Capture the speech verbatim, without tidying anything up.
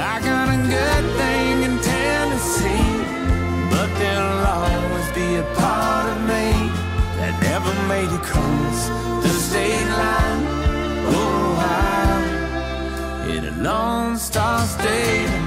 I got a good thing in Tennessee, but there'll always be a part of me that never made it cross the state line. Oh, I in a Lone Star State.